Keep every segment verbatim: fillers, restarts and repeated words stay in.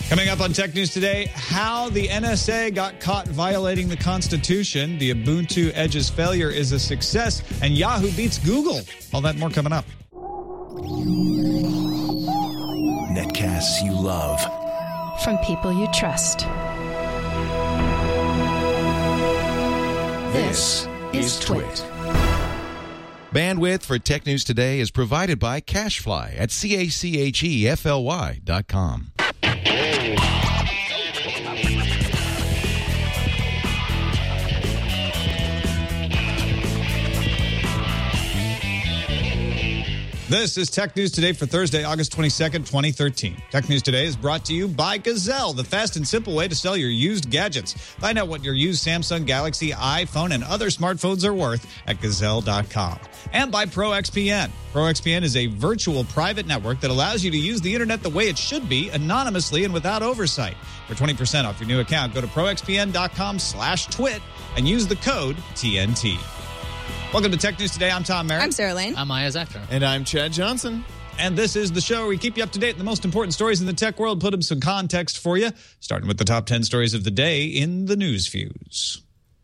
Coming up on Tech News Today, how the N S A got caught violating the Constitution, the Ubuntu Edge's failure is a success, and Yahoo beats Google. All that and more coming up. Netcasts you love. From people you trust. This, this is Twit. Bandwidth for Tech News Today is provided by CashFly at C A C H E F L Y dot com. This is Tech News Today for Thursday, August twenty-second, twenty thirteen. Tech News Today is brought to you by Gazelle, the fast and simple way to sell your used gadgets. Find out what your used Samsung, Galaxy, iPhone, and other smartphones are worth at gazelle dot com. And by ProXPN. ProXPN is a virtual private network that allows you to use the internet the way it should be, anonymously and without oversight. For twenty percent off your new account, go to proxpn.com slash twit and use the code T N T. Welcome to Tech News Today. I'm Tom Merritt. I'm Sarah Lane. I'm Maya Zactor. And I'm Chad Johnson. And this is the show where we keep you up to date on the most important stories in the tech world, put them some context for you, starting with the top ten stories of the day in the News Fuse.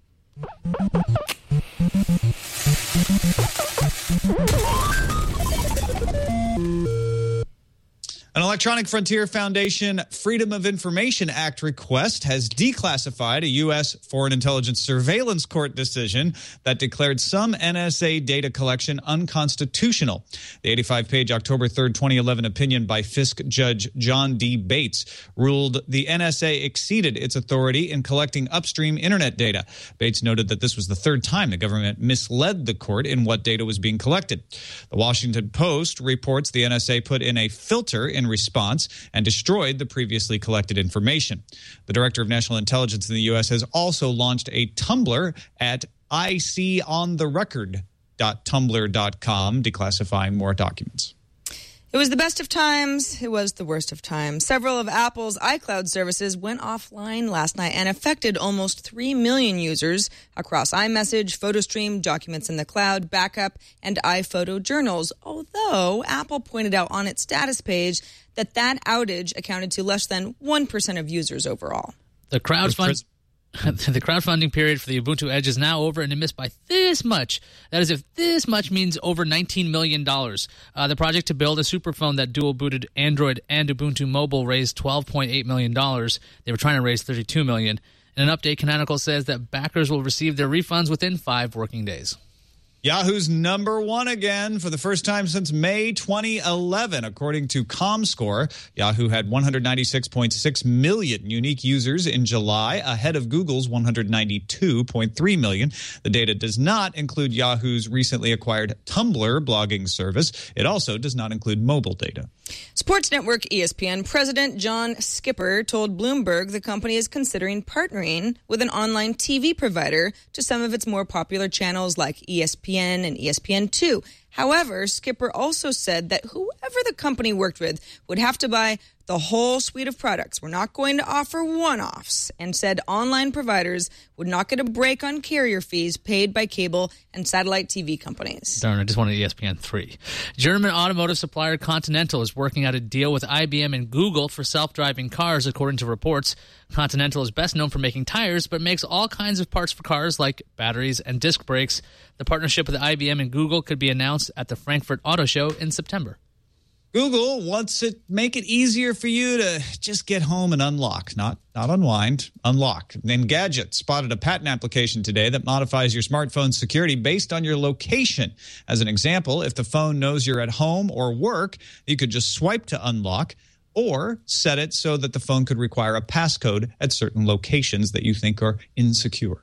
An Electronic Frontier Foundation Freedom of Information Act request has declassified a U S Foreign Intelligence Surveillance Court decision that declared some N S A data collection unconstitutional. The eighty-five page October third, twenty eleven opinion by Fisk Judge John D. Bates ruled the N S A exceeded its authority in collecting upstream internet data. Bates noted that this was the third time the government misled the court in what data was being collected. The Washington Post reports the N S A put in a filter in response and destroyed the previously collected information. The Director of National Intelligence in the U S has also launched a Tumblr at I see on the record dot tumblr dot com, declassifying more documents. It was the best of times. It was the worst of times. Several of Apple's iCloud services went offline last night and affected almost three million users across iMessage, PhotoStream, Documents in the Cloud, Backup, and iPhoto journals, although Apple pointed out on its status page that that outage accounted to less than one percent of users overall. The crowdfunding... The crowdfunding period for the Ubuntu Edge is now over, and it missed by this much. That is, if this much means over nineteen million dollars. Uh, the project to build a superphone that dual-booted Android and Ubuntu Mobile raised twelve point eight million dollars. They were trying to raise thirty-two million dollars. In an update, Canonical says that backers will receive their refunds within five working days. Yahoo's number one again for the first time since May twenty eleven. According to ComScore, Yahoo had one hundred ninety-six point six million unique users in July, ahead of Google's one hundred ninety-two point three million. The data does not include Yahoo's recently acquired Tumblr blogging service. It also does not include mobile data. Sports network E S P N President John Skipper told Bloomberg the company is considering partnering with an online T V provider to some of its more popular channels like E S P N and E S P N two. However, Skipper also said that whoever the company worked with would have to buy the whole suite of products. We're not going to offer one-offs, and said online providers would not get a break on carrier fees paid by cable and satellite T V companies. Darn, I just wanted E S P N three. German automotive supplier Continental is working out a deal with I B M and Google for self-driving cars, according to reports. Continental is best known for making tires, but makes all kinds of parts for cars like batteries and disc brakes. The partnership with I B M and Google could be announced at the Frankfurt Auto Show in September. Google wants to make it easier for you to just get home and unlock, not not unwind, unlock. Engadget spotted a patent application today that modifies your smartphone's security based on your location. As an example, if the phone knows you're at home or work, you could just swipe to unlock, or set it so that the phone could require a passcode at certain locations that you think are insecure.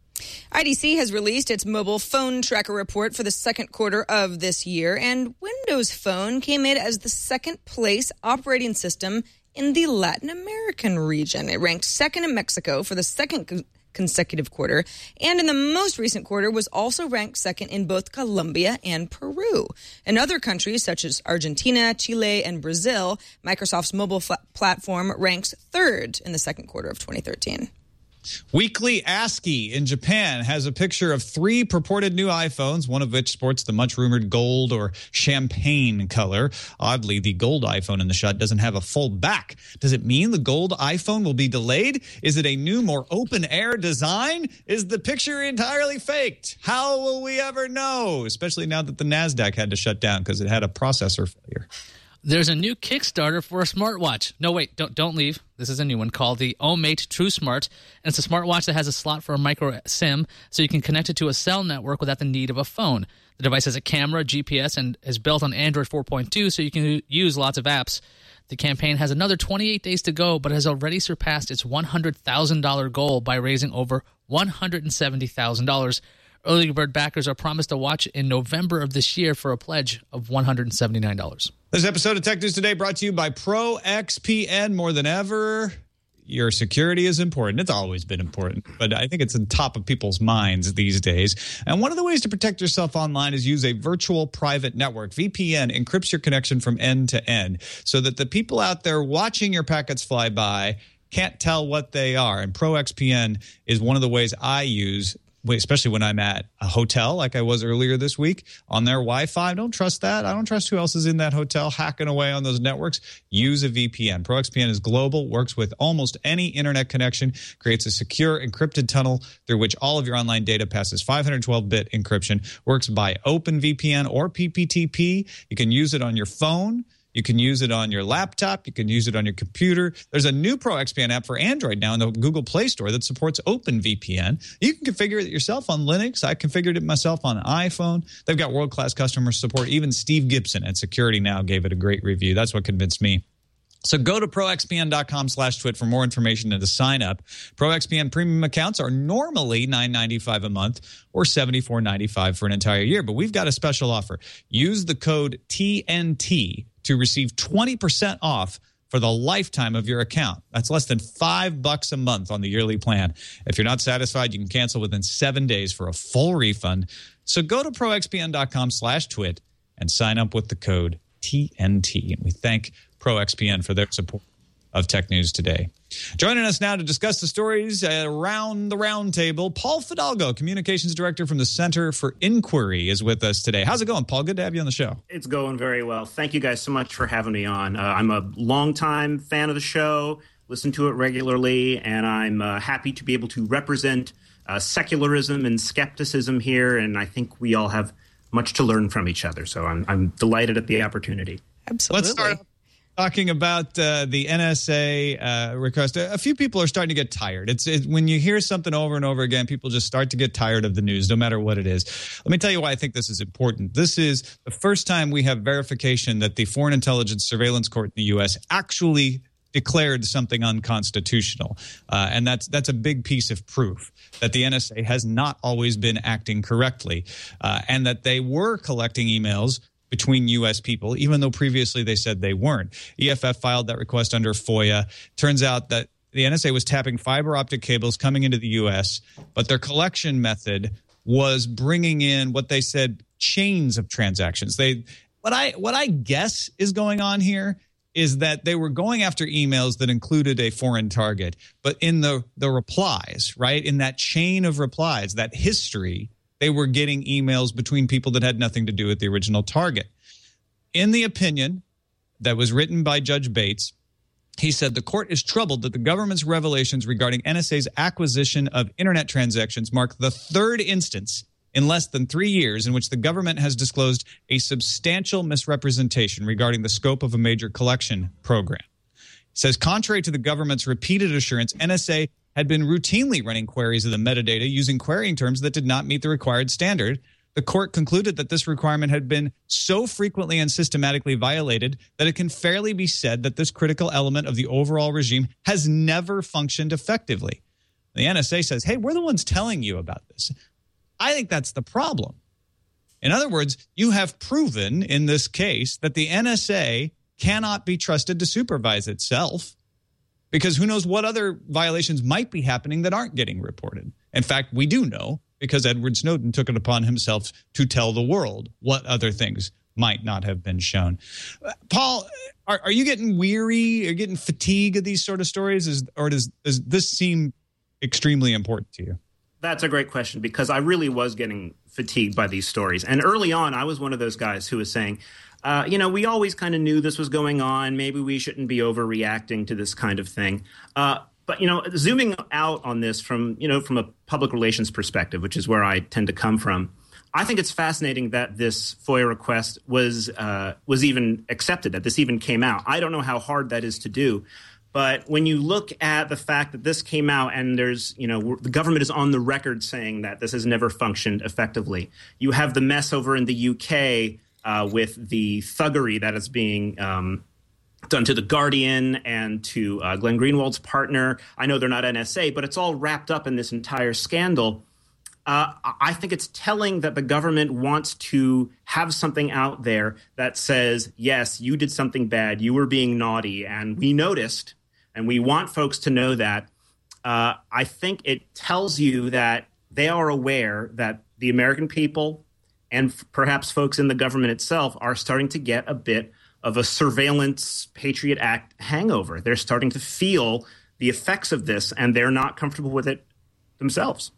I D C has released its mobile phone tracker report for the second quarter of this year, and Windows Phone came in as the second place operating system in the Latin American region. It ranked second in Mexico for the second consecutive quarter, and in the most recent quarter was also ranked second in both Colombia and Peru. In other countries such as Argentina, Chile, and Brazil, Microsoft's mobile fl- platform ranks third in the second quarter of twenty thirteen. Weekly ASCII in Japan has a picture of three purported new iPhones, one of which sports the much-rumored gold or champagne color. Oddly, the gold iPhone in the shot doesn't have a full back. Does it mean the gold iPhone will be delayed? Is it a new, more open-air design? Is the picture entirely faked? How will we ever know? Especially now that the NASDAQ had to shut down because it had a processor failure. There's a new Kickstarter for a smartwatch. No, wait, don't don't leave. This is a new one called the OMate TrueSmart. And it's a smartwatch that has a slot for a micro SIM, so you can connect it to a cell network without the need of a phone. The device has a camera, G P S, and is built on Android four point two, so you can use lots of apps. The campaign has another twenty-eight days to go, but has already surpassed its one hundred thousand dollars goal by raising over one hundred seventy thousand dollars. Early bird backers are promised a watch in November of this year for a pledge of one hundred seventy-nine dollars. This episode of Tech News Today brought to you by ProXPN. More than ever, your security is important. It's always been important, but I think it's on top of people's minds these days. And one of the ways to protect yourself online is use a virtual private network. V P N encrypts your connection from end to end so that the people out there watching your packets fly by can't tell what they are. And ProXPN is one of the ways I use, especially when I'm at a hotel like I was earlier this week on their Wi-Fi. I don't trust that. I don't trust who else is in that hotel hacking away on those networks. Use a V P N. ProXPN is global, works with almost any internet connection, creates a secure encrypted tunnel through which all of your online data passes five hundred twelve bit encryption, works by OpenVPN or P P T P. You can use it on your phone. You can use it on your laptop. You can use it on your computer. There's a new ProXPN app for Android now in the Google Play Store that supports OpenVPN. You can configure it yourself on Linux. I configured it myself on iPhone. They've got world-class customer support. Even Steve Gibson at Security Now gave it a great review. That's what convinced me. So go to proxpn.com slash twit for more information and to sign up. ProXPN premium accounts are normally nine ninety-five a month or seventy-four ninety-five for an entire year. But we've got a special offer. Use the code T N T to receive twenty percent off for the lifetime of your account. That's less than five bucks a month on the yearly plan. If you're not satisfied, you can cancel within seven days for a full refund. So go to proxpn.com slash twit and sign up with the code T N T. And we thank ProXPN for their support of Tech News Today. Joining us now to discuss the stories around the round table, Paul Fidalgo, Communications Director from the Center for Inquiry, is with us today. How's it going, Paul? Good to have you on the show. It's going very well. Thank you guys so much for having me on. Uh, I'm a longtime fan of the show, listen to it regularly, and I'm uh, happy to be able to represent uh, secularism and skepticism here, and I think we all have much to learn from each other, so I'm, I'm delighted at the opportunity. Absolutely. Let's start talking about uh, the N S A uh, request. A few people are starting to get tired. It's it, when you hear something over and over again, people just start to get tired of the news, no matter what it is. Let me tell you why I think this is important. This is the first time we have verification that the Foreign Intelligence Surveillance Court in the U S actually declared something unconstitutional. Uh, and that's that's a big piece of proof that the N S A has not always been acting correctly, uh, and that they were collecting emails between U S people, even though previously they said they weren't. E F F filed that request under FOIA. Turns out that the N S A was tapping fiber optic cables coming into the U S, but their collection method was bringing in what they said chains of transactions. They what I what I guess is going on here is that they were going after emails that included a foreign target, but in the the replies, right, in that chain of replies, that history, they were getting emails between people that had nothing to do with the original target. In the opinion that was written by Judge Bates, he said the court is troubled that the government's revelations regarding N S A's acquisition of internet transactions mark the third instance in less than three years in which the government has disclosed a substantial misrepresentation regarding the scope of a major collection program. He says, contrary to the government's repeated assurance, N S A had been routinely running queries of the metadata using querying terms that did not meet the required standard. The court concluded that this requirement had been so frequently and systematically violated that it can fairly be said that this critical element of the overall regime has never functioned effectively. The N S A says, hey, we're the ones telling you about this. I think that's the problem. In other words, you have proven in this case that the N S A cannot be trusted to supervise itself, because who knows what other violations might be happening that aren't getting reported. In fact, we do know, because Edward Snowden took it upon himself to tell the world what other things might not have been shown. Uh, Paul, are, are you getting weary or getting fatigued of these sort of stories? Is, or does, does this seem extremely important to you? That's a great question, because I really was getting fatigued by these stories. And early on, I was one of those guys who was saying, uh, you know, we always kind of knew this was going on. Maybe we shouldn't be overreacting to this kind of thing. Uh, but, you know, zooming out on this from, you know, from a public relations perspective, which is where I tend to come from, I think it's fascinating that this FOIA request was uh, was even accepted, that this even came out. I don't know how hard that is to do. But when you look at the fact that this came out and there's, you know, the government is on the record saying that this has never functioned effectively. You have the mess over in the U K uh, with the thuggery that is being um, done to The Guardian and to uh, Glenn Greenwald's partner. I know they're not N S A, but it's all wrapped up in this entire scandal. Uh, I think it's telling that the government wants to have something out there that says, yes, you did something bad. You were being naughty, and we noticed. And we want folks to know that. Uh, I think it tells you that they are aware that the American people and f- perhaps folks in the government itself are starting to get a bit of a surveillance Patriot Act hangover. They're starting to feel the effects of this, and they're not comfortable with it themselves.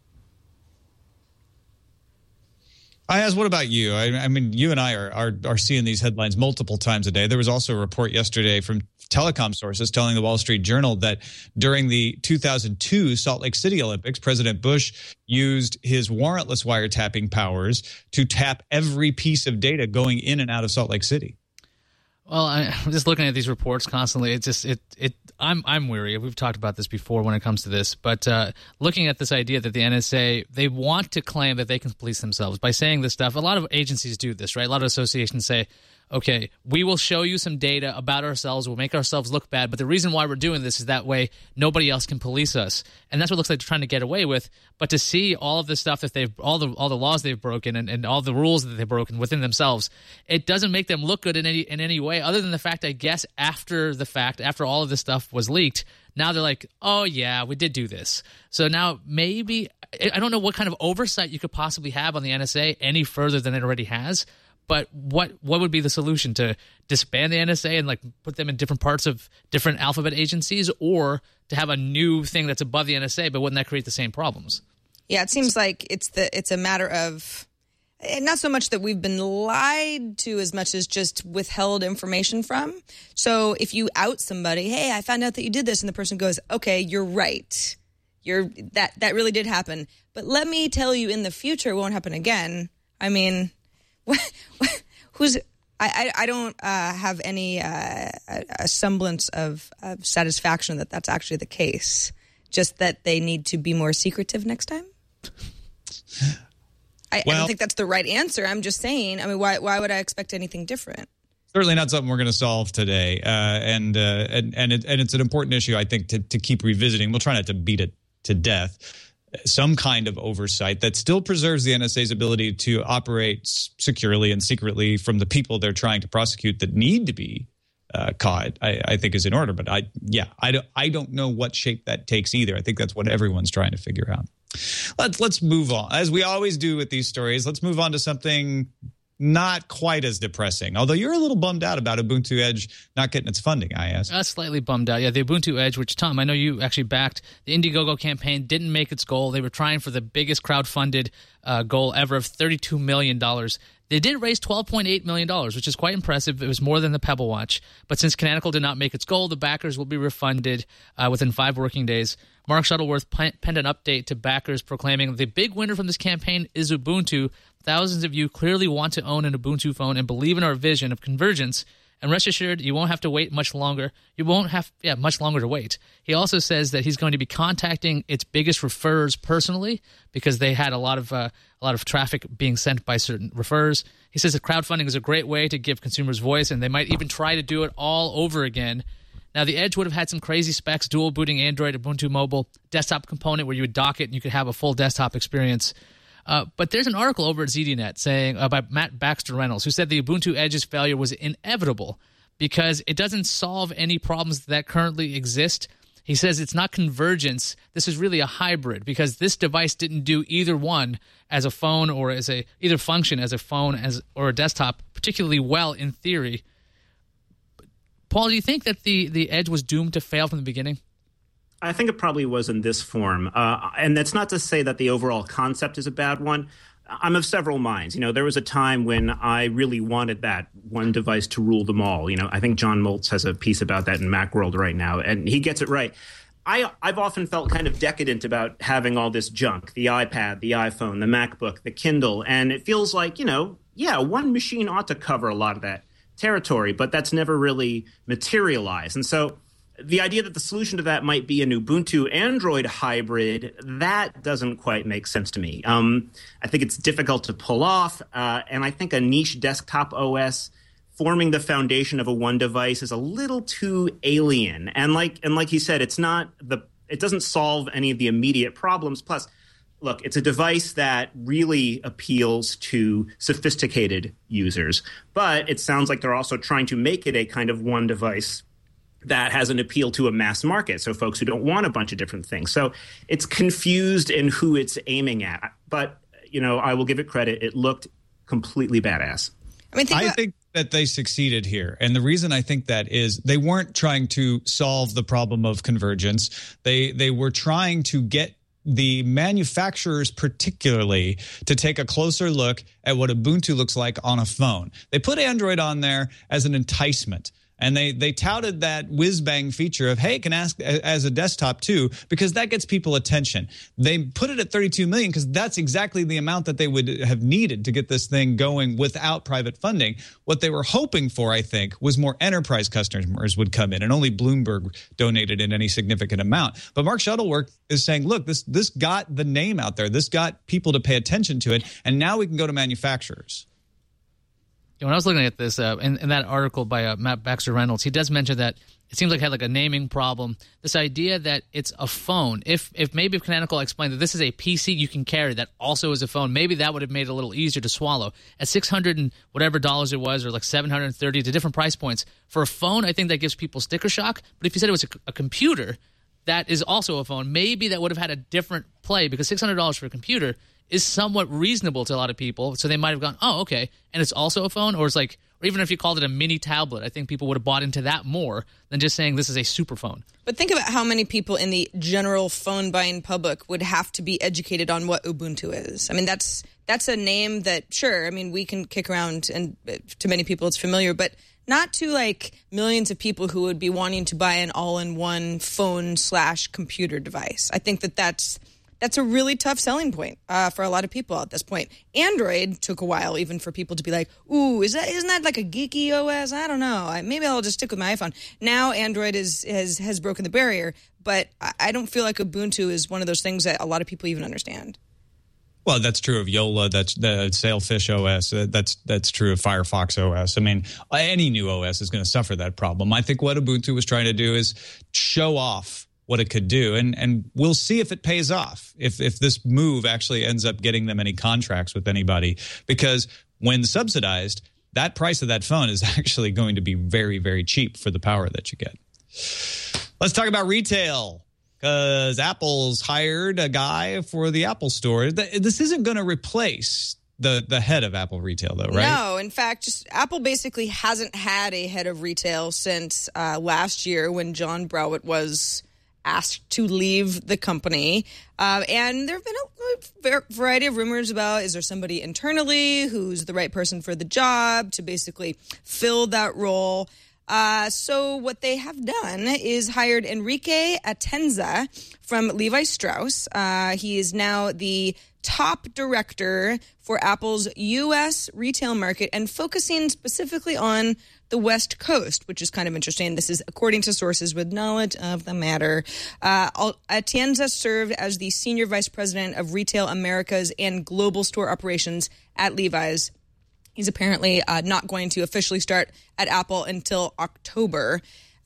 Ayaz, what about you? I, I mean, you and I are, are are seeing these headlines multiple times a day. There was also a report yesterday from telecom sources telling the Wall Street Journal that during the two thousand two Salt Lake City Olympics, President Bush used his warrantless wiretapping powers to tap every piece of data going in and out of Salt Lake City. Well, I, I'm just looking at these reports constantly. It just it it I'm I'm weary. We've talked about this before when it comes to this, but uh, looking at this idea that the N S A, they want to claim that they can police themselves by saying this stuff. A lot of agencies do this, right? A lot of associations say, okay, we will show you some data about ourselves. We'll make ourselves look bad. But the reason why we're doing this is that way nobody else can police us. And that's what it looks like they're trying to get away with. But to see all of the stuff that they've, all the all the laws they've broken and, and all the rules that they've broken within themselves, it doesn't make them look good in any in any way other than the fact, I guess, after the fact, after all of this stuff was leaked, now they're like, oh, yeah, we did do this. So now maybe, I don't know what kind of oversight you could possibly have on the N S A any further than it already has. But what what would be the solution? To disband the N S A and like put them in different parts of different alphabet agencies, or to have a new thing that's above the N S A? But wouldn't that create the same problems? Yeah, it seems like it's the it's a matter of not so much that we've been lied to as much as just withheld information from. So if you out somebody, hey, I found out that you did this, and the person goes, okay, you're right, you're that that really did happen. But let me tell you, in the future, it won't happen again. I mean. Who's I, I don't uh, have any uh, a semblance of, of satisfaction that that's actually the case. Just that they need to be more secretive next time. I, well, I don't think that's the right answer. I'm just saying. I mean, why why would I expect anything different? Certainly not something we're going to solve today, uh, and uh, and and, it, and it's an important issue, I think, to to keep revisiting. We'll try not to beat it to death. Some kind of oversight that still preserves the N S A's ability to operate securely and secretly from the people they're trying to prosecute that need to be uh, caught, I, I think is in order. But I, yeah, I don't, I don't know what shape that takes either. I think that's what everyone's trying to figure out. Let's let's move on, as we always do with these stories. Let's move on to something not quite as depressing, although you're a little bummed out about Ubuntu Edge not getting its funding, Ayaz. Uh, slightly bummed out. Yeah, the Ubuntu Edge, which, Tom, I know you actually backed. The Indiegogo campaign didn't make its goal. They were trying for the biggest crowdfunded uh, goal ever of thirty-two million dollars. They did raise twelve point eight million dollars, which is quite impressive. It was more than the Pebble Watch. But since Canonical did not make its goal, the backers will be refunded uh, within five working days. Mark Shuttleworth penned an update to backers proclaiming the big winner from this campaign is Ubuntu. Thousands of you clearly want to own an Ubuntu phone and believe in our vision of convergence. And rest assured, you won't have to wait much longer. You won't have, yeah, much longer to wait. He also says that he's going to be contacting its biggest referrers personally because they had a lot of uh, a lot of traffic being sent by certain referrers. He says that crowdfunding is a great way to give consumers voice, and they might even try to do it all over again. Now, the Edge would have had some crazy specs, dual booting Android, Ubuntu Mobile, desktop component where you would dock it and you could have a full desktop experience. Uh, but there's an article over at Z D Net saying uh, by Matt Baxter Reynolds, who said the Ubuntu Edge's failure was inevitable because it doesn't solve any problems that currently exist. He says it's not convergence. This is really a hybrid because this device didn't do either one as a phone or as a either function as a phone as or a desktop particularly well in theory. Paul, do you think that the, the Edge was doomed to fail from the beginning? I think it probably was in this form. Uh, and that's not to say that the overall concept is a bad one. I'm of several minds. You know, there was a time when I really wanted that one device to rule them all. You know, I think John Moltz has a piece about that in Macworld right now, and he gets it right. I, I've often felt kind of decadent about having all this junk, the iPad, the iPhone, the MacBook, the Kindle, and it feels like, you know, yeah, one machine ought to cover a lot of that territory, but that's never really materialized. And so the idea that the solution to that might be an Ubuntu Android hybrid, that doesn't quite make sense to me. Um, I think it's difficult to pull off, uh, and I think a niche desktop O S forming the foundation of a one device is a little too alien. And like and like he said, it's not the it doesn't solve any of the immediate problems. Plus, look, it's a device that really appeals to sophisticated users. But it sounds like they're also trying to make it a kind of one device that has an appeal to a mass market, so folks who don't want a bunch of different things. So it's confused in who it's aiming at. But, you know, I will give it credit. It looked completely badass. I mean, think I about- think that they succeeded here. And the reason I think that is they weren't trying to solve the problem of convergence. They they were trying to get the manufacturers particularly to take a closer look at what Ubuntu looks like on a phone. They put Android on there as an enticement. And they they touted that whiz-bang feature of, hey, it can ask as a desktop too, because that gets people attention. They put it at thirty-two million dollars because that's exactly the amount that they would have needed to get this thing going without private funding. What they were hoping for, I think, was more enterprise customers would come in, and only Bloomberg donated in any significant amount. But Mark Shuttleworth is saying, look, this this got the name out there. This got people to pay attention to it, and now we can go to manufacturers. When I was looking at this, uh, in, in that article by uh, Matt Baxter Reynolds, he does mention that it seems like it had like a naming problem. This idea that it's a phone. If if maybe if Canonical explained that this is a P C you can carry that also is a phone, maybe that would have made it a little easier to swallow. At six hundred and whatever dollars it was, or like seven hundred thirty to different price points for a phone, I think that gives people sticker shock. But if you said it was a, a computer that is also a phone, maybe that would have had a different play, because six hundred dollars for a computer is somewhat reasonable to a lot of people. So they might have gone, oh, okay, and it's also a phone? Or it's like, or even if you called it a mini tablet, I think people would have bought into that more than just saying this is a super phone. But think about how many people in the general phone buying public would have to be educated on what Ubuntu is. I mean, that's that's a name that, sure, I mean, we can kick around, and to many people it's familiar, but not to like millions of people who would be wanting to buy an all-in-one phone slash computer device. I think that that's That's a really tough selling point uh, for a lot of people at this point. Android took a while even for people to be like, ooh, is that, isn't that like a geeky O S? I don't know. I, maybe I'll just stick with my iPhone. Now Android is has, has broken the barrier, but I, I don't feel like Ubuntu is one of those things that a lot of people even understand. Well, that's true of Yola. That's the Sailfish O S. That's that's true of Firefox O S. I mean, any new O S is going to suffer that problem. I think what Ubuntu was trying to do is show off what it could do, and and we'll see if it pays off, if if this move actually ends up getting them any contracts with anybody, because when subsidized, that price of that phone is actually going to be very, very cheap for the power that you get. Let's talk about retail, because Apple's hired a guy for the Apple Store. This isn't going to replace the the head of Apple Retail, though, right? No, in fact, just Apple basically hasn't had a head of retail since uh, last year when John Browett was asked to leave the company. Uh, and there have been a variety of rumors about, is there somebody internally who's the right person for the job to basically fill that role? Uh, so what they have done is hired Enrique Atenza from Levi Strauss. Uh, he is now the top director for Apple's U S retail market and focusing specifically on the West Coast, which is kind of interesting. This is according to sources with knowledge of the matter. Uh, Atienza served as the Senior Vice President of Retail Americas and Global Store Operations at Levi's. He's apparently uh, not going to officially start at Apple until October.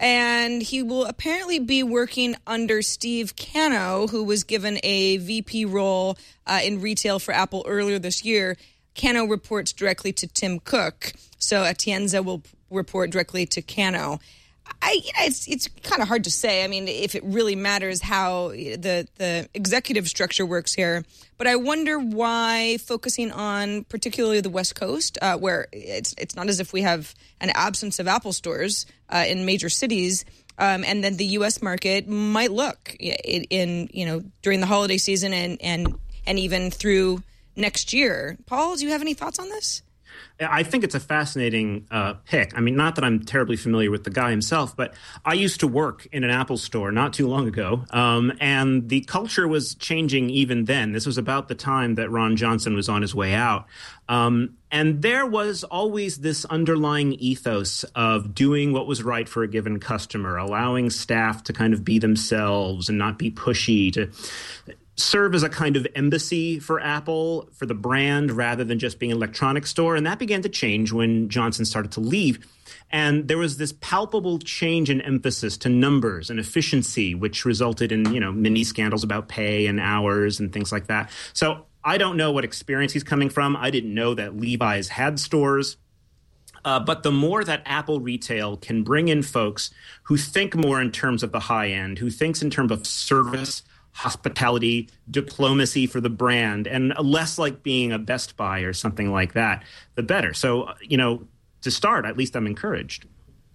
And he will apparently be working under Steve Cano, who was given a V P role uh, in retail for Apple earlier this year. Cano reports directly to Tim Cook, so Atienza will report directly to Cano. I, you know, it's it's kind of hard to say. I mean, if it really matters how the the executive structure works here. But I wonder why focusing on particularly the West Coast, uh, where it's it's not as if we have an absence of Apple stores uh, in major cities. Um, and then the U S market might look in, in, you know, during the holiday season and, and, and even through next year. Paul, do you have any thoughts on this? I think it's a fascinating uh, pick. I mean, not that I'm terribly familiar with the guy himself, but I used to work in an Apple store not too long ago, um, and the culture was changing even then. This was about the time that Ron Johnson was on his way out. Um, and there was always this underlying ethos of doing what was right for a given customer, allowing staff to kind of be themselves and not be pushy, to serve as a kind of embassy for Apple, for the brand, rather than just being an electronics store. And that began to change when Johnson started to leave. And there was this palpable change in emphasis to numbers and efficiency, which resulted in, you know, mini scandals about pay and hours and things like that. So I don't know what experience he's coming from. I didn't know that Levi's had stores. Uh, but the more that Apple retail can bring in folks who think more in terms of the high end, who thinks in terms of service, hospitality, diplomacy for the brand, and less like being a Best Buy or something like that, the better. So, you know, to start, at least I'm encouraged.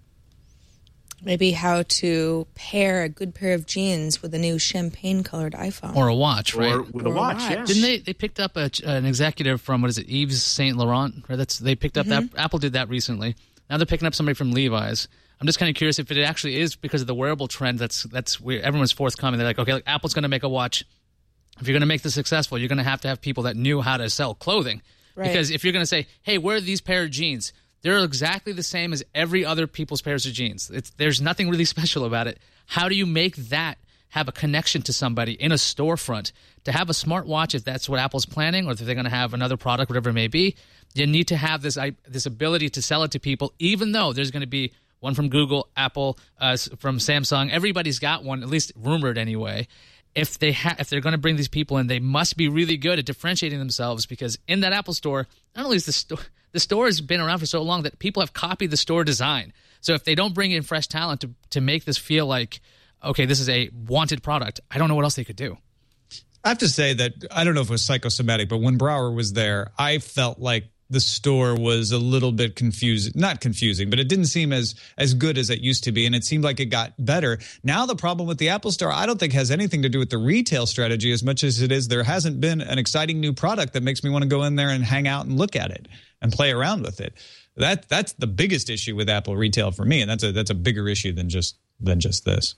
Maybe how to pair a good pair of jeans with a new champagne-colored iPhone. Or a watch, right? Or with Or a a watch, watch. yeah. Didn't they? They picked up a, an executive from, what is it, Yves Saint Laurent? Right? That's they picked up Mm-hmm. that. Apple did that recently. Now they're picking up somebody from Levi's. I'm just kind of curious if it actually is because of the wearable trend. That's that's where everyone's forthcoming. They're like, okay, like Apple's going to make a watch. If you're going to make this successful, you're going to have to have people that knew how to sell clothing. Right. Because if you're going to say, hey, wear these pair of jeans, they're exactly the same as every other people's pairs of jeans. It's, there's nothing really special about it. How do you make that have a connection to somebody in a storefront? To have a smartwatch, if that's what Apple's planning, or if they're going to have another product, whatever it may be, you need to have this this ability to sell it to people, even though there's going to be one from Google, Apple, uh, from Samsung. Everybody's got one, at least rumored anyway. If they ha- if they're going to bring these people in, they must be really good at differentiating themselves, because in that Apple store, not only is the store the store has been around for so long that people have copied the store design. So if they don't bring in fresh talent to to make this feel like, okay, this is a wanted product, I don't know what else they could do. I have to say that I don't know if it was psychosomatic, but when Brower was there, I felt like the store was a little bit confusing, not confusing, but it didn't seem as as good as it used to be, and it seemed like it got better. Now the problem with the Apple Store, I don't think has anything to do with the retail strategy as much as it is there hasn't been an exciting new product that makes me want to go in there and hang out and look at it and play around with it. That that's the biggest issue with Apple retail for me, and that's a that's a bigger issue than just than just this.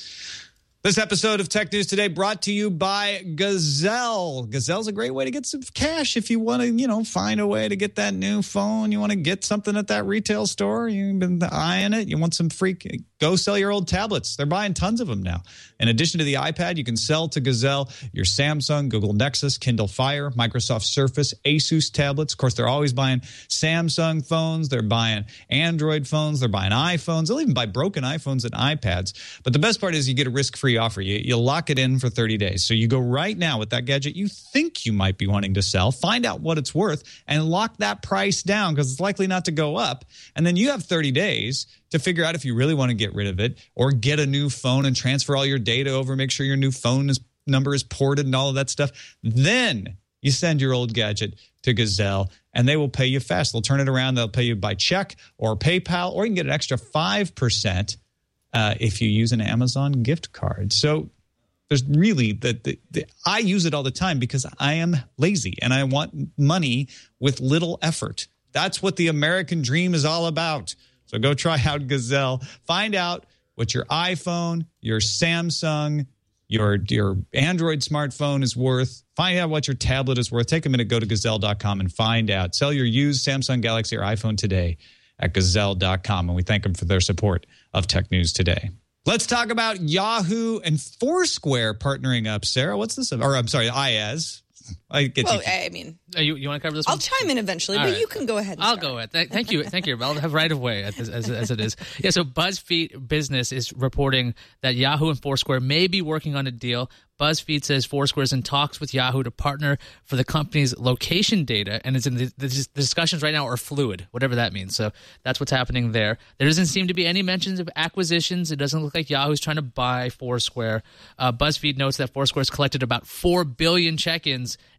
This episode of Tech News Today brought to you by Gazelle. Gazelle's a great way to get some cash if you want to, you know, find a way to get that new phone. You want to get something at that retail store. You've been eyeing it. You want some free, go sell your old tablets. They're buying tons of them now. In addition to the iPad, you can sell to Gazelle your Samsung, Google Nexus, Kindle Fire, Microsoft Surface, Asus tablets. Of course, they're always buying Samsung phones. They're buying Android phones. They're buying iPhones. They'll even buy broken iPhones and iPads. But the best part is you get a risk-free offer. You, you lock it in for thirty days. So you go right now with that gadget you think you might be wanting to sell, find out what it's worth, and lock that price down because it's likely not to go up. And then you have thirty days to figure out if you really want to get rid of it or get a new phone and transfer all your data over, make sure your new phone is, number is ported and all of that stuff. Then you send your old gadget to Gazelle, and they will pay you fast. They'll turn it around. They'll pay you by check or PayPal, or you can get an extra five percent Uh, if you use an Amazon gift card. So there's really the, the, the I use it all the time because I am lazy and I want money with little effort. That's what the American dream is all about. So go try out Gazelle. Find out what your iPhone, your Samsung, your your Android smartphone is worth. Find out what your tablet is worth. Take a minute, go to gazelle dot com and find out. Sell your used Samsung Galaxy or iPhone today at gazelle dot com, and we thank them for their support of Tech News Today. Let's talk about Yahoo and Foursquare partnering up. Sarah, what's this? Or I'm sorry, I A S. I get Well, you. I mean, Uh, you you want to cover this I'll one? chime in eventually, All but right. you can go ahead and I'll start. go ahead. Th- Thank you. Thank you. I'll have right of way as, as, as it is. Yeah, so BuzzFeed Business is reporting that Yahoo and Foursquare may be working on a deal. BuzzFeed says Foursquare is in talks with Yahoo to partner for the company's location data, and it's in the, the, the discussions right now are fluid, whatever that means. So that's what's happening there. There doesn't seem to be any mentions of acquisitions. It doesn't look like Yahoo's trying to buy Foursquare. Uh, BuzzFeed notes that Foursquare has collected about four billion check-ins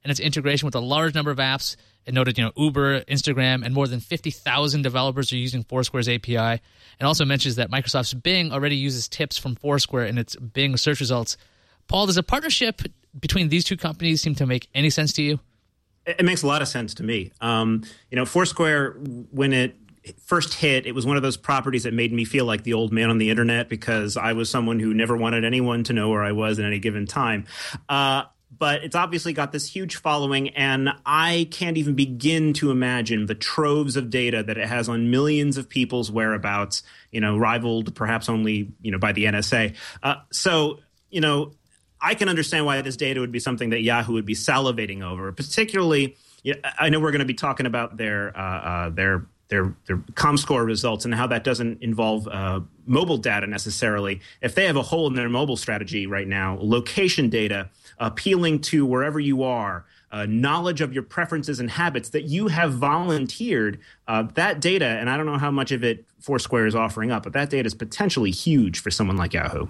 and its integration with a large number of apps. It noted, you know, Uber, Instagram, and more than fifty thousand developers are using Foursquare's A P I. And also mentions that Microsoft's Bing already uses tips from Foursquare in its Bing search results. Paul, does a partnership between these two companies seem to make any sense to you? It makes a lot of sense to me. Um, you know, Foursquare, when it first hit, it was one of those properties that made me feel like the old man on the internet because I was someone who never wanted anyone to know where I was at any given time. Uh, but it's obviously got this huge following, and I can't even begin to imagine the troves of data that it has on millions of people's whereabouts, you know, rivaled perhaps only, you know, by the N S A. Uh, so, you know, I can understand why this data would be something that Yahoo would be salivating over, particularly, you know, I know we're going to be talking about their uh, uh, their their their ComScore results and how that doesn't involve uh, mobile data necessarily. If they have a hole in their mobile strategy right now, location data appealing to wherever you are, uh, knowledge of your preferences and habits that you have volunteered, uh, that data, and I don't know how much of it Foursquare is offering up, but that data is potentially huge for someone like Yahoo.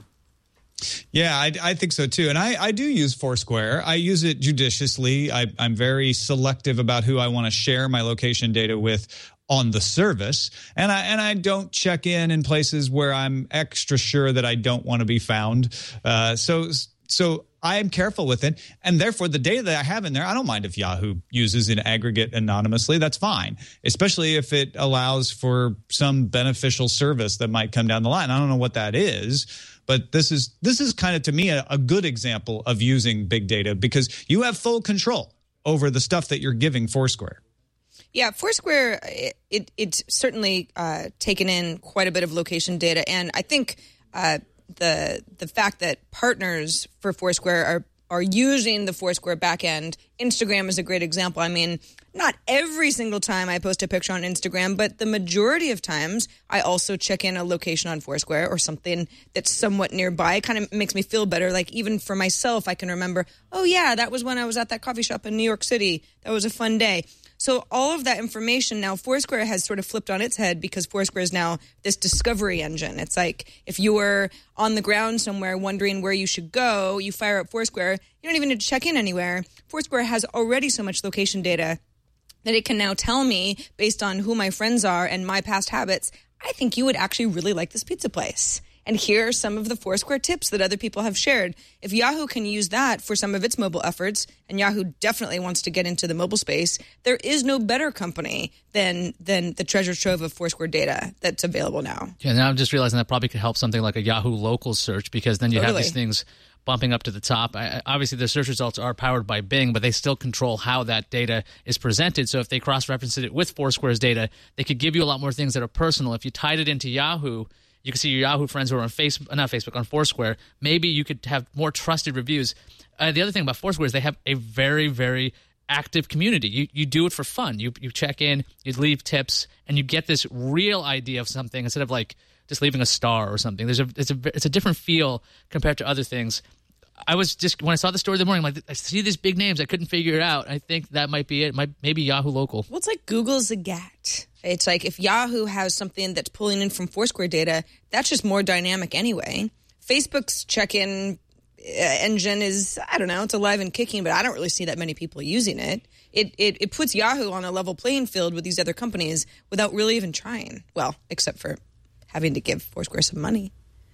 Yeah, I, I think so too. And I, I do use Foursquare. I use it judiciously. I, I'm very selective about who I want to share my location data with on the service. And I and I don't check in in places where I'm extra sure that I don't want to be found. Uh, so so I am careful with it. And therefore, the data that I have in there, I don't mind if Yahoo uses in aggregate anonymously. That's fine, especially if it allows for some beneficial service that might come down the line. I don't know what that is. But this is this is kind of, to me, a, a good example of using big data because you have full control over the stuff that you're giving Foursquare. Yeah, Foursquare, it, it, it's certainly uh, taken in quite a bit of location data. And I think uh, the the fact that partners for Foursquare are, are using the Foursquare backend, Instagram is a great example. I mean, not every single time I post a picture on Instagram, but the majority of times I also check in a location on Foursquare or something that's somewhat nearby. It kind of makes me feel better. Like even for myself, I can remember, oh yeah, that was when I was at that coffee shop in New York City. That was a fun day. So all of that information now, Foursquare has sort of flipped on its head because Foursquare is now this discovery engine. It's like if you were on the ground somewhere wondering where you should go, you fire up Foursquare. You don't even need to check in anywhere. Foursquare has already so much location data that it can now tell me, based on who my friends are and my past habits, I think you would actually really like this pizza place. And here are some of the Foursquare tips that other people have shared. If Yahoo can use that for some of its mobile efforts, and Yahoo definitely wants to get into the mobile space, there is no better company than than the treasure trove of Foursquare data that's available now. Yeah, now I'm just realizing that probably could help something like a Yahoo local search because then you totally. have these things bumping up to the top. I, obviously, the search results are powered by Bing, but they still control how that data is presented. So if they cross-reference it with Foursquare's data, they could give you a lot more things that are personal. If you tied it into Yahoo, you can see your Yahoo friends who are on Facebook, not Facebook, on Foursquare. Maybe you could have more trusted reviews. Uh, the other thing about Foursquare is they have a very, very active community. You you do it for fun. You you check in, you leave tips, and you get this real idea of something instead of like just leaving a star or something. There's a it's a it's a different feel compared to other things. I was just when I saw the story this morning, I'm like, I see these big names. I couldn't figure it out. I think that might be it. Might maybe Yahoo Local. Well, it's like Google's Zagat. It's like if Yahoo has something that's pulling in from Foursquare data, that's just more dynamic anyway. Facebook's check-in engine is, I don't know, it's alive and kicking, but I don't really see that many people using it. It it it puts Yahoo on a level playing field with these other companies without really even trying. Well, except for having to give Foursquare some money.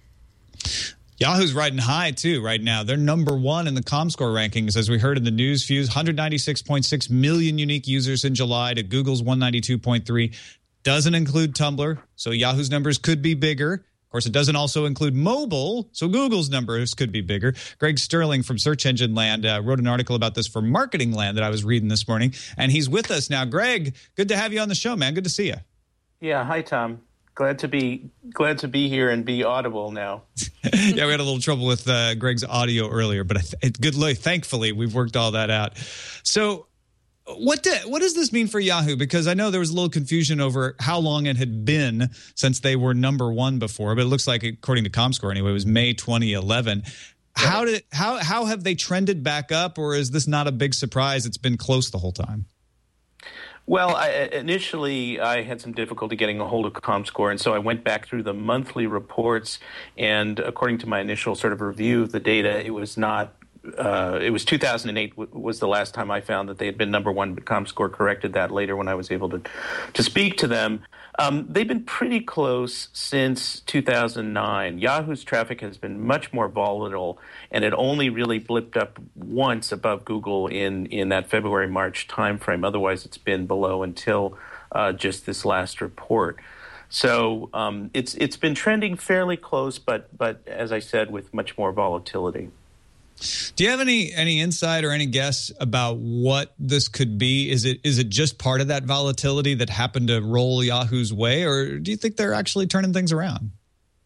Yahoo's riding high, too, right now. They're number one in the ComScore rankings, as we heard in the news fuse. one hundred ninety-six point six million unique users in July to Google's one hundred ninety-two point three. Doesn't include Tumblr, so Yahoo's numbers could be bigger. Of course, it doesn't also include mobile, so Google's numbers could be bigger. Greg Sterling from Search Engine Land uh, wrote an article about this for Marketing Land that I was reading this morning, and he's with us now. Greg, good to have you on the show, man. Good to see you. Yeah, hi, Tom. Glad to be glad to be here and be audible now. Yeah, we had a little trouble with uh, Greg's audio earlier, but it's good. Thankfully, we've worked all that out. So, what do, what does this mean for Yahoo? Because I know there was a little confusion over how long it had been since they were number one before, but it looks like, according to ComScore anyway, it was May twenty eleven. Right. How did how how have they trended back up, or is this not a big surprise? It's been close the whole time. Well, I, initially, I had some difficulty getting a hold of ComScore, and so I went back through the monthly reports, and according to my initial sort of review of the data, it was not uh, it was two thousand eight w- was the last time I found that they had been number one, but ComScore corrected that later when I was able to, to speak to them. Um, they've been pretty close since two thousand nine. Yahoo's traffic has been much more volatile, and it only really blipped up once above Google in, in that February-March timeframe. Otherwise, it's been below until uh, just this last report. So um, it's it's been trending fairly close, but but as I said, with much more volatility. Do you have any any insight or any guess about what this could be? Is it is it just part of that volatility that happened to roll Yahoo's way, or do you think they're actually turning things around?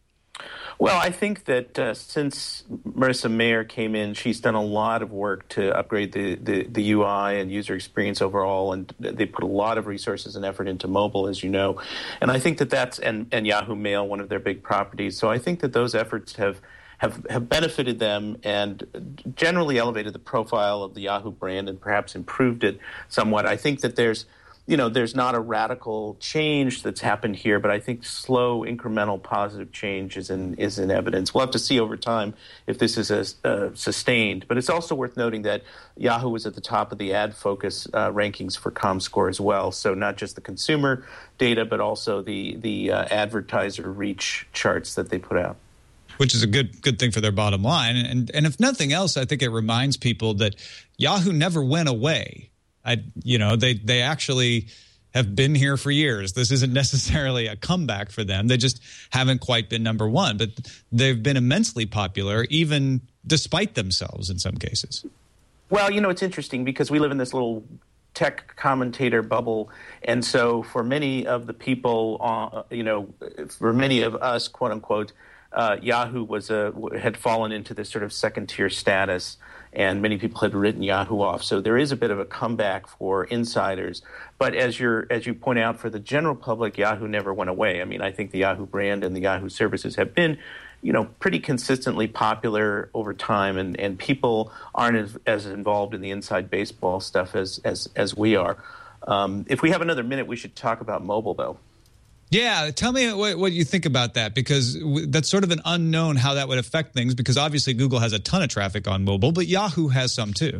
Well, I think that uh, since Marissa Mayer came in, she's done a lot of work to upgrade the, the, the U I and user experience overall, and they put a lot of resources and effort into mobile, as you know. And I think that that's, and, and Yahoo Mail, one of their big properties. So I think that those efforts have, have, have benefited them and generally elevated the profile of the Yahoo brand and perhaps improved it somewhat. I think that there's You know, there's not a radical change that's happened here, but I think slow, incremental, positive change is in is in evidence. We'll have to see over time if this is a, uh, sustained. But it's also worth noting that Yahoo was at the top of the ad focus uh, rankings for ComScore as well. So not just the consumer data, but also the the uh, advertiser reach charts that they put out. Which is a good good thing for their bottom line. And and if nothing else, I think it reminds people that Yahoo never went away. I, you know, they, they actually have been here for years. This isn't necessarily a comeback for them. They just haven't quite been number one. But they've been immensely popular, even despite themselves in some cases. Well, you know, it's interesting because we live in this little tech commentator bubble. And so for many of the people, uh, you know, for many of us, quote unquote, uh, Yahoo was a, had fallen into this sort of second tier status. And many people had written Yahoo off. So there is a bit of a comeback for insiders. But as you're as you point out, for the general public, Yahoo never went away. I mean, I think the Yahoo brand and the Yahoo services have been, you know, pretty consistently popular over time, and, and people aren't as, as involved in the inside baseball stuff as as, as we are. Um, if we have another minute, we should talk about mobile, though. Yeah, tell me what, what you think about that, because w- that's sort of an unknown how that would affect things, because obviously Google has a ton of traffic on mobile, but Yahoo has some too.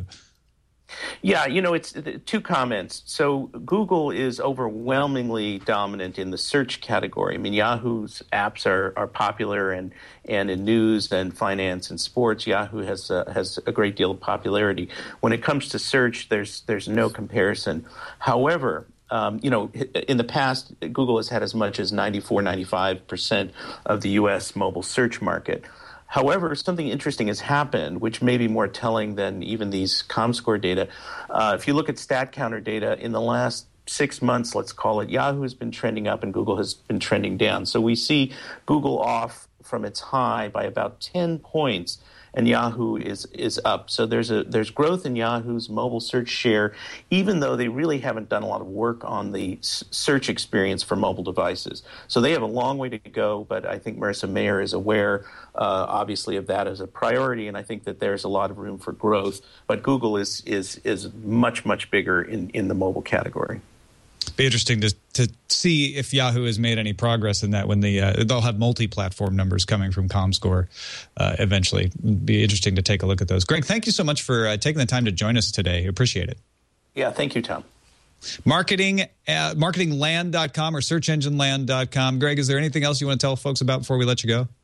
Yeah, you know, it's two comments. So Google is overwhelmingly dominant in the search category. I mean, Yahoo's apps are, are popular, and, and in news and finance and sports, Yahoo has uh, has a great deal of popularity. When it comes to search, there's there's no comparison. However, Um, you know, in the past, Google has had as much as ninety-four, ninety-five percent of the U S mobile search market. However, something interesting has happened, which may be more telling than even these ComScore data. Uh, if you look at StatCounter data, in the last six months, let's call it, Yahoo has been trending up and Google has been trending down. So we see Google off from its high by about ten points, and Yahoo is is up. So there's a there's growth in Yahoo's mobile search share, even though they really haven't done a lot of work on the s- search experience for mobile devices. So they have a long way to go, but I think Marissa Mayer is aware, uh, obviously, of that as a priority, and I think that there's a lot of room for growth. But Google is is is much, much bigger in, in the mobile category. Be interesting to to see if Yahoo has made any progress in that when the uh, they'll have multi-platform numbers coming from ComScore uh, eventually. It'd be interesting to take a look at those. Greg, thank you so much for uh, taking the time to join us today. Appreciate it. Yeah, thank you, Tom. Marketing, uh, marketing land dot com or search engine land dot com. Greg, is there anything else you want to tell folks about before we let you go?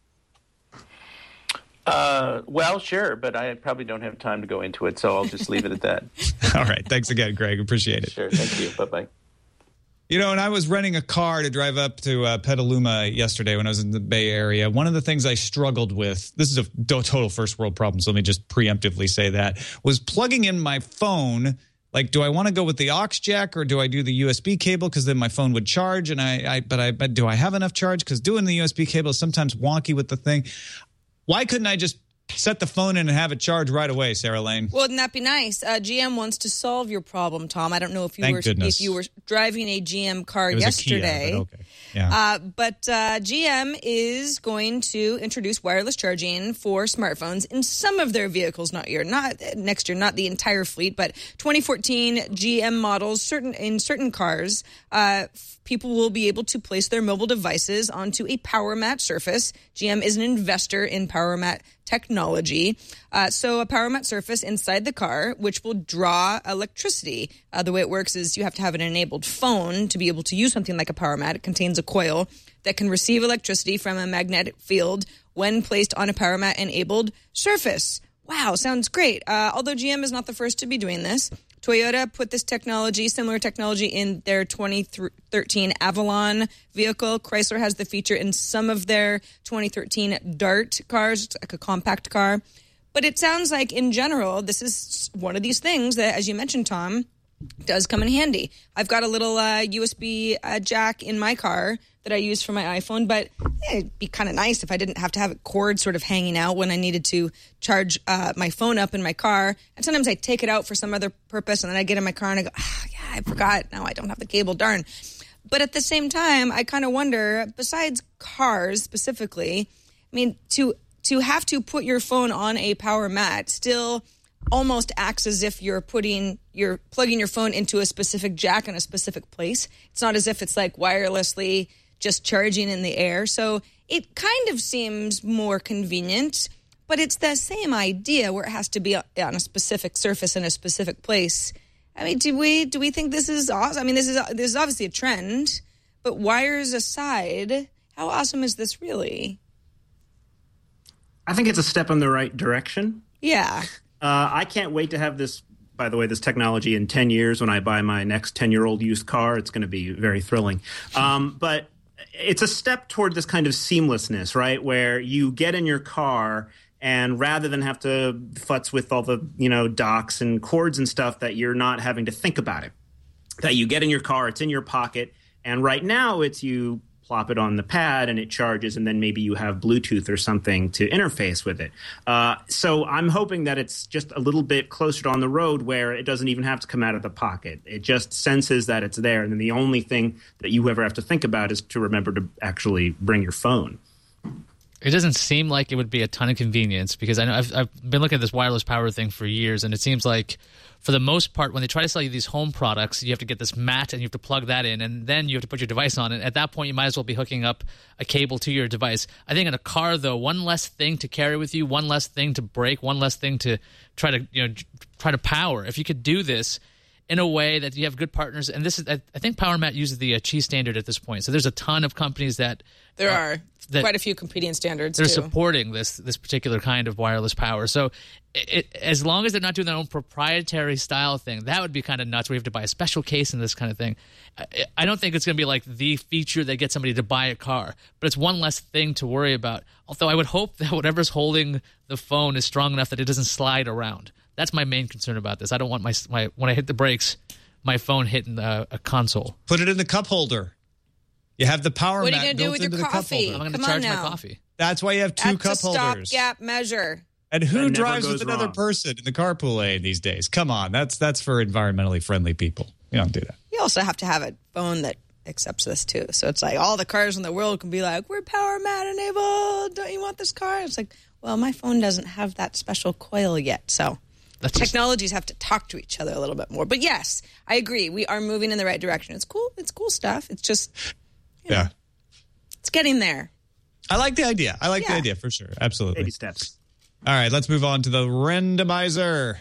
Uh, well, sure, but I probably don't have time to go into it, so I'll just leave it at that. All right. Thanks again, Greg. Appreciate it. Sure. Thank you. Bye-bye. You know, and I was renting a car to drive up to uh, Petaluma yesterday when I was in the Bay Area. One of the things I struggled with, this is a total first world problem, so let me just preemptively say that, was plugging in my phone. Like, do I want to go with the aux jack or do I do the U S B cable? Because then my phone would charge. And I, I but I, but do I have enough charge? Because doing the U S B cable is sometimes wonky with the thing. Why couldn't I just set the phone in and have it charge right away, Sarah Lane? Well, wouldn't that be nice? Uh, G M wants to solve your problem, Tom. I don't know if you Thank were goodness. if you were driving a G M car It was yesterday. a Kia, but okay. Yeah. Uh, but uh, G M is going to introduce wireless charging for smartphones in some of their vehicles, not year, not next year, not the entire fleet, but twenty fourteen G M models. Certain in certain cars, uh, people will be able to place their mobile devices onto a PowerMat surface. G M is an investor in PowerMat technology. Uh, so a power mat surface inside the car, which will draw electricity. Uh, the way it works is you have to have an enabled phone to be able to use something like a power mat. It contains a coil that can receive electricity from a magnetic field when placed on a power mat enabled surface. Wow, sounds great. Uh, although G M is not the first to be doing this. Toyota put this technology, similar technology, in their twenty thirteen Avalon vehicle. Chrysler has the feature in some of their twenty thirteen Dart cars, it's like a compact car. But it sounds like, in general, this is one of these things that, as you mentioned, Tom, does come in handy. I've got a little uh, U S B uh, jack in my car that I use for my iPhone, but yeah, it'd be kind of nice if I didn't have to have a cord sort of hanging out when I needed to charge uh, my phone up in my car. And sometimes I take it out for some other purpose, and then I get in my car and I go, oh, yeah, I forgot. Now I don't have the cable, darn. But at the same time, I kind of wonder, besides cars specifically, I mean, to to have to put your phone on a power mat still almost acts as if you're putting, you're plugging your phone into a specific jack in a specific place. It's not as if it's like wirelessly just charging in the air. So it kind of seems more convenient, but it's the same idea where it has to be on a specific surface in a specific place. I mean, do we do we think this is awesome? I mean, this is this is obviously a trend, but wires aside, how awesome is this really? I think it's a step in the right direction. Yeah. Uh, I can't wait to have this, by the way, this technology in ten years when I buy my next ten-year-old used car. It's going to be very thrilling. Um, but it's a step toward this kind of seamlessness, right, where you get in your car and rather than have to futz with all the, you know, docks and cords and stuff, that you're not having to think about it, that you get in your car, it's in your pocket, and right now it's you plop it on the pad and it charges, and then maybe you have Bluetooth or something to interface with it. Uh, so I'm hoping that it's just a little bit closer on the road where it doesn't even have to come out of the pocket. It just senses that it's there, and then the only thing that you ever have to think about is to remember to actually bring your phone. It doesn't seem like it would be a ton of convenience, because I know I've, I've been looking at this wireless power thing for years, and it seems like for the most part, when they try to sell you these home products, you have to get this mat and you have to plug that in, and then you have to put your device on it. At that point, you might as well be hooking up a cable to your device. I think in a car, though, one less thing to carry with you, one less thing to break, one less thing to try to you know try to power. If you could do this in a way that you have good partners, and this is, I think PowerMat uses the uh, Qi standard at this point. So there's a ton of companies that there uh, are that, quite a few competing standards. They're too. supporting this this particular kind of wireless power. So it, it, as long as they're not doing their own proprietary style thing, that would be kind of nuts. Where you have to buy a special case and this kind of thing. I, I don't think it's going to be like the feature that gets somebody to buy a car, but it's one less thing to worry about. Although I would hope that whatever's holding the phone is strong enough that it doesn't slide around. That's my main concern about this. I don't want my my when I hit the brakes, my phone hitting a, a console. Put it in the cup holder. You have the power what mat are you built do into with the your cup coffee? holder. I'm going to Come charge on my now. coffee. That's why you have two That's cup a holders. stopgap measure. And who That never drives goes with another wrong. person in the carpool lane these days? Come on, that's that's for environmentally friendly people. You don't do that. You also have to have a phone that accepts this too. So it's like all the cars in the world can be like, we're power mat enabled. Don't you want this car? It's like, well, my phone doesn't have that special coil yet. So That's just- technologies have to talk to each other a little bit more. But yes, I agree. We are moving in the right direction. It's cool. It's cool stuff. It's just, you know, Yeah. it's getting there. I like the idea. I like the Yeah. idea for sure. Absolutely. Baby steps. All right, let's move on to the randomizer.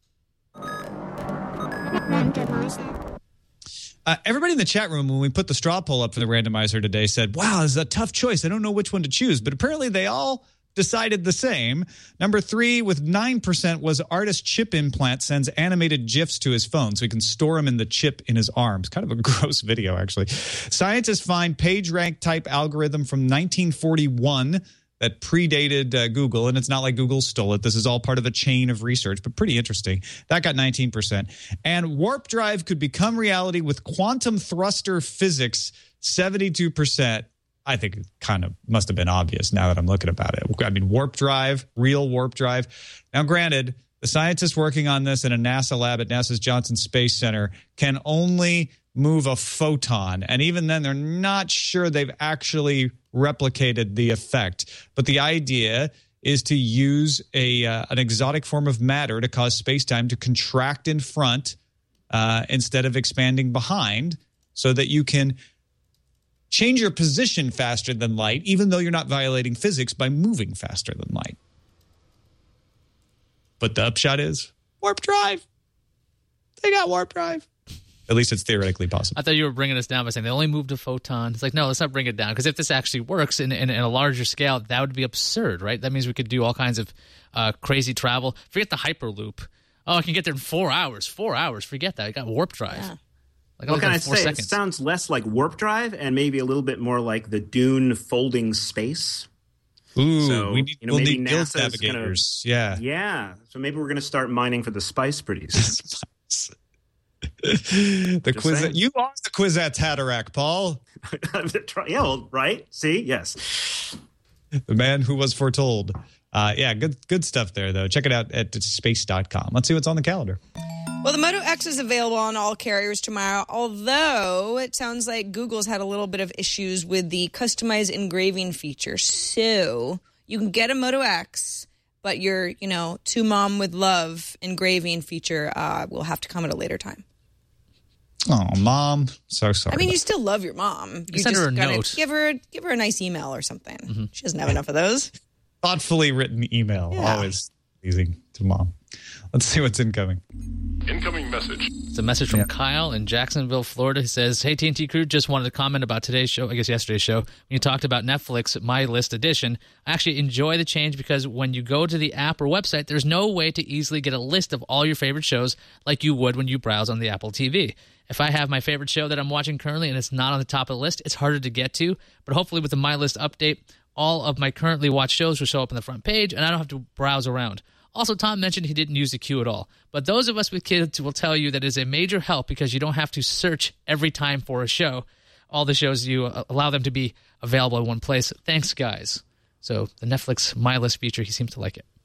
Uh, everybody in the chat room, when we put the straw poll up for the randomizer today, said, wow, this is a tough choice. I don't know which one to choose. But apparently they all decided the same. Number three with nine percent was artist chip implant sends animated GIFs to his phone so he can store them in the chip in his arms. Kind of a gross video, actually. Scientists find PageRank type algorithm from nineteen forty-one that predated uh, Google, and it's not like Google stole it. This is all part of a chain of research, but pretty interesting. That got nineteen percent. And warp drive could become reality with quantum thruster physics, seventy-two percent. I think it kind of must have been obvious now that I'm looking about it. I mean, warp drive, real warp drive. Now, granted, the scientists working on this in a NASA lab at NASA's Johnson Space Center can only move a photon. And even then, they're not sure they've actually replicated the effect. But the idea is to use a uh, an exotic form of matter to cause space-time to contract in front uh, instead of expanding behind, so that you can change your position faster than light, even though you're not violating physics by moving faster than light. But the upshot is warp drive. They got warp drive. At least it's theoretically possible. I thought you were bringing us down by saying they only moved a photon. It's like, no, let's not bring it down. Because if this actually works in, in, in a larger scale, that would be absurd, right? That means we could do all kinds of uh, crazy travel. Forget the Hyperloop. Oh, I can get there in four hours. Four hours. Forget that. I got warp drive. Yeah. Like, what can I four say? seconds. It sounds less like warp drive and maybe a little bit more like the Dune folding space. Ooh, So, we need, you know, we'll maybe need guild NASA's navigators. Yeah. Yeah. So maybe we're going to start mining for the spice pretty soon. the Just quiz. saying. You are the Kwisatz Haderach, Paul. Yeah, well, right? See? Yes. The man who was foretold. Uh, yeah, good good stuff there, though. Check it out at space dot com. Let's see what's on the calendar. Well, the Moto X is available on all carriers tomorrow, although it sounds like Google's had a little bit of issues with the customized engraving feature. So you can get a Moto X, but your, you know, to mom with love engraving feature uh, will have to come at a later time. Oh, Mom. So sorry. I mean, you still love your mom. You send just her a gotta note. Give her, give her a nice email or something. Mm-hmm. She doesn't have enough of those. Thoughtfully written email. Yeah. Always pleasing to Mom. Let's see what's incoming. Incoming message. It's a message from Yeah. Kyle in Jacksonville, Florida. He says, hey, T N T crew, just wanted to comment about today's show, I guess yesterday's show. When you talked about Netflix, My List Edition, I actually enjoy the change because when you go to the app or website, there's no way to easily get a list of all your favorite shows like you would when you browse on the Apple T V. If I have my favorite show that I'm watching currently and it's not on the top of the list, it's harder to get to. But hopefully with the My List update, all of my currently watched shows will show up on the front page, and I don't have to browse around. Also, Tom mentioned he didn't use the queue at all. But those of us with kids will tell you that it is a major help because you don't have to search every time for a show. All the shows, you uh, allow them to be available in one place. Thanks, guys. So the Netflix My List feature, he seems to like it.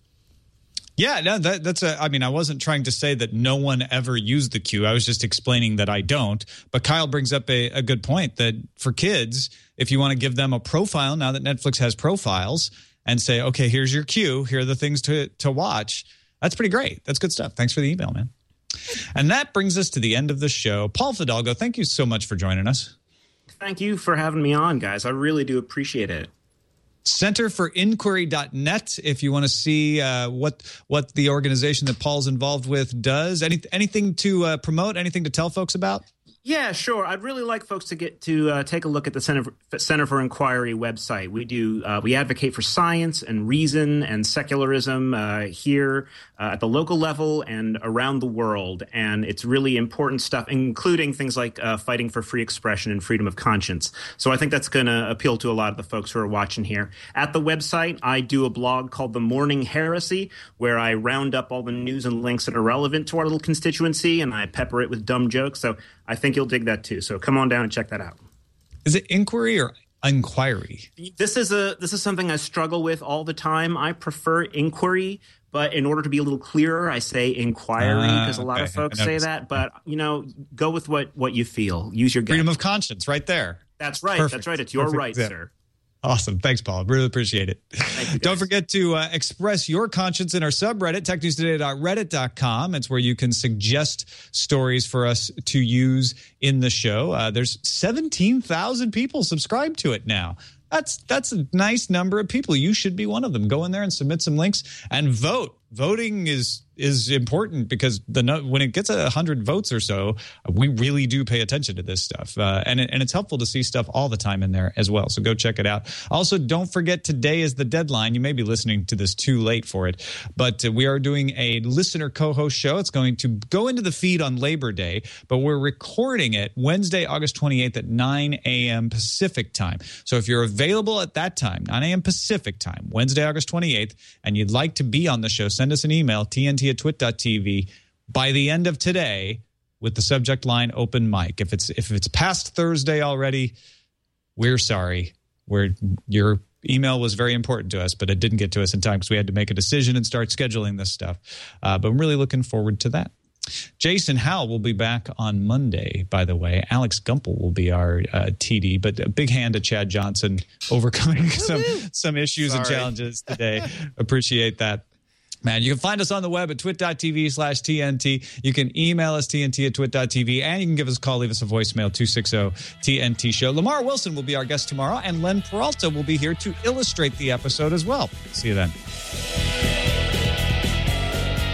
Yeah, no, that, that's a. I mean, I wasn't trying to say that no one ever used the queue. I was just explaining that I don't. But Kyle brings up a, a good point that for kids, if you want to give them a profile, now that Netflix has profiles, and say, okay, here's your queue, here are the things to to watch. That's pretty great. That's good stuff. Thanks for the email, man. And that brings us to the end of the show. Paul Fidalgo, thank you so much for joining us. Thank you for having me on, guys. I really do appreciate it. Center for Inquiry dot net if you want to see uh, what what the organization that Paul's involved with does. Any, anything to uh, promote, anything to tell folks about? Yeah, sure. I'd really like folks to get to uh, take a look at the Center for, Center for Inquiry website. We do uh, we advocate for science and reason and secularism uh, here uh, at the local level and around the world, and it's really important stuff, including things like uh, fighting for free expression and freedom of conscience. So I think that's going to appeal to a lot of the folks who are watching here. At the website, I do a blog called The Morning Heresy, where I round up all the news and links that are relevant to our little constituency, and I pepper it with dumb jokes. So I think you'll dig that too. So come on down and check that out. Is it inquiry or inquiry? This is a this is something I struggle with all the time. I prefer inquiry, but in order to be a little clearer, I say inquiry because uh, a lot okay. of folks I say noticed. that. But you know, go with what what you feel. Use your gut. Freedom of conscience, right there. That's right. Perfect. That's right. It's your Perfect right, example. sir. Awesome. Thanks, Paul. Really appreciate it. you, Don't guys. forget to uh, express your conscience in our subreddit, tech news today dot reddit dot com. It's where you can suggest stories for us to use in the show. Uh, there's seventeen thousand people subscribed to it now. That's that's a nice number of people. You should be one of them. Go in there and submit some links and vote. Voting is is important because the no- when it gets a hundred votes or so, we really do pay attention to this stuff, uh, and it, and it's helpful to see stuff all the time in there as well. So go check it out. Also, don't forget today is the deadline. You may be listening to this too late for it, but uh, we are doing a listener co-host show. It's going to go into the feed on Labor Day, but we're recording it Wednesday, August twenty-eighth at nine a.m. Pacific time. So if you're available at that time, nine a.m. Pacific time, Wednesday, August twenty-eighth, and you'd like to be on the show, send us an email, T N T at twit dot t v by the end of today with the subject line open mic. If it's if it's past Thursday already, we're sorry. We're your email was very important to us, but it didn't get to us in time because we had to make a decision and start scheduling this stuff. Uh, but I'm really looking forward to that. Jason Howell will be back on Monday, by the way. Alex Gumpel will be our uh, T D, but a big hand to Chad Johnson overcoming some, some issues and Sorry. challenges today. Appreciate that. Man, you can find us on the web at twit dot t v slash T N T. You can email us, T N T at twit dot t v, and you can give us a call, leave us a voicemail, two six zero T N T show. Lamar Wilson will be our guest tomorrow, and Len Peralta will be here to illustrate the episode as well. See you then.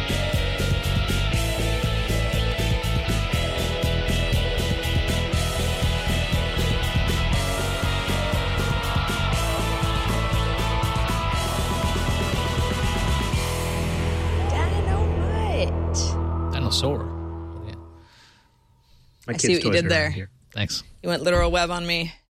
sore. My I see what you toys did are there. around here. Thanks. You went literal web on me.